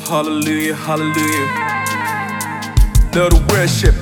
Hallelujah, hallelujah. Love to worship.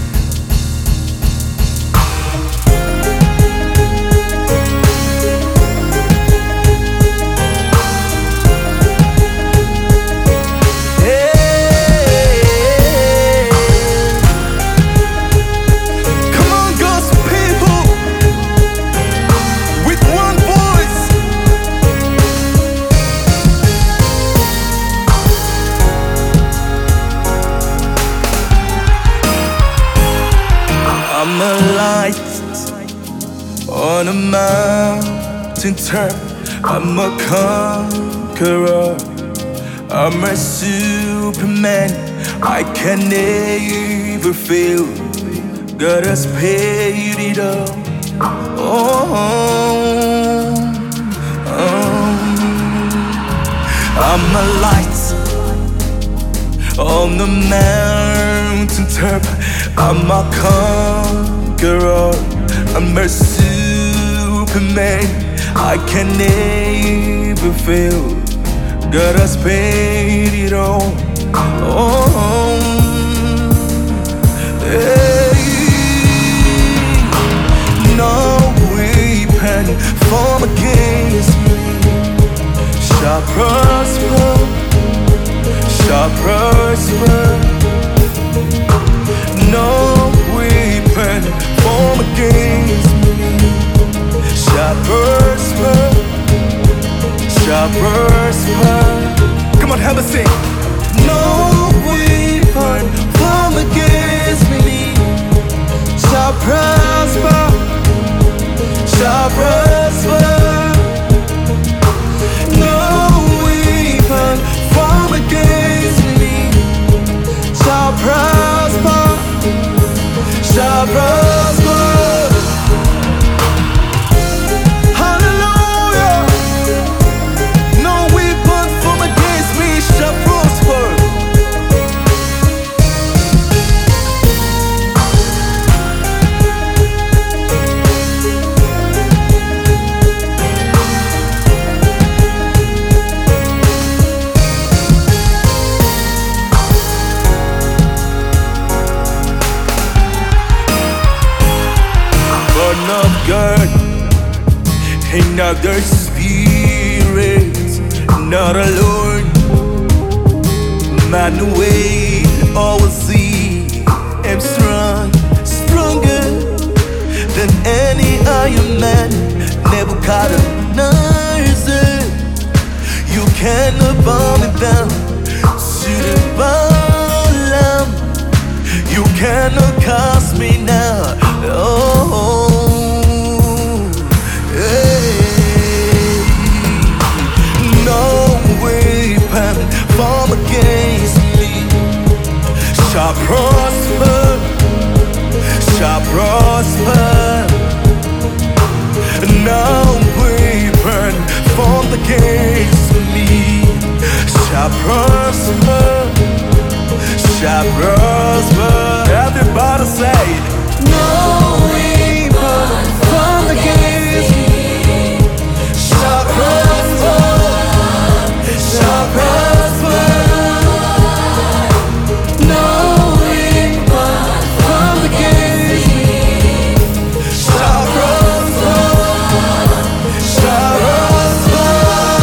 I'm a light on a mountain top. I'm a conqueror. I'm a Superman. I can never fail. God has paid it all. I'm a light on the mountain top. I'm a conqueror. I'm a Superman. I can never fail. God has paid it all. Hey. No weapon formed against me shall prosper. Shall prosper. No weapon formed against me shall prosper. Shall prosper. Come on, have a sing. No weapon formed against me shall prosper. Shall prosper. No weapon formed against me shall prosper. Shall prosper. Hallelujah. No weapon formed against me shall prosper. Born of God, another spirit, not alone. Manuel, always see, I'm strong, stronger than any Iron Man. Nebuchadnezzar, you cannot bow me down to the bottom. You cannot cast me now. No weapon formed against me shall prosper. Shall prosper. No weapon formed against me shall prosper. Shall prosper. Everybody say it. No weapon formed against me shall prosper. Shall prosper. No weapon formed against me shall prosper. Shall prosper.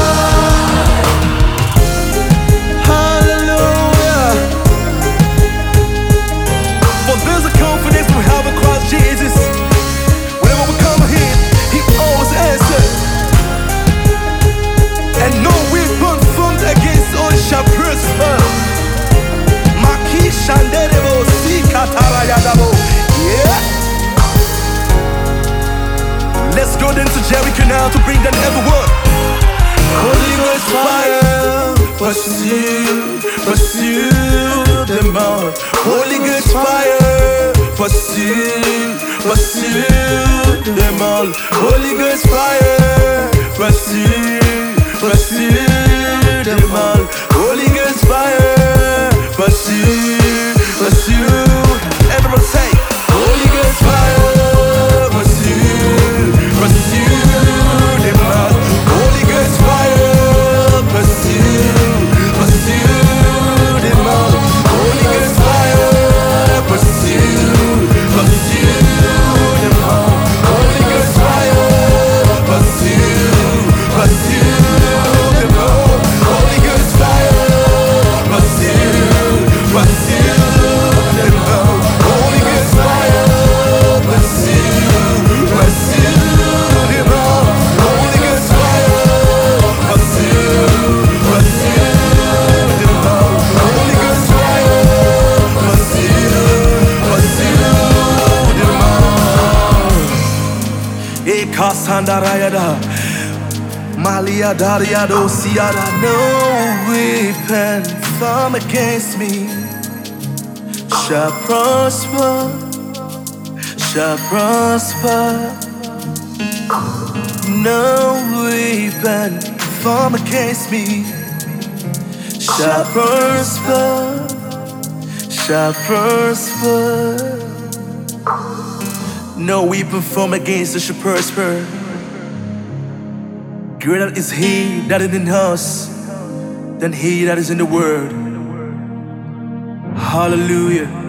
Hallelujah. For there's a confidence we have in Christ Jesus. Whenever we come here, He always answers. And no weapon formed against us shall prosper. Maki Shandelebo, Sikatarayadabo. Yeah. Let's go then to Jericho now to bring down every word. Holy Ghost fire, pursue, pursue them all. Holy Ghost fire, pursue, pursue them all. Holy Ghost fire, pursue, pursue them all. Holy Ghost fire, pursue, pursue. Everyone say, Holy Ghost fire, pursue, pursue them all. Holy Ghost fire, pursue, pursue. Sandarayada, Malia Dariado Siada. No weapon formed against me shall prosper, shall prosper. No weapon formed against me shall prosper, shall prosper. No weapon formed against us shall prosper. Greater is He that is in us than he that is in the world. Hallelujah.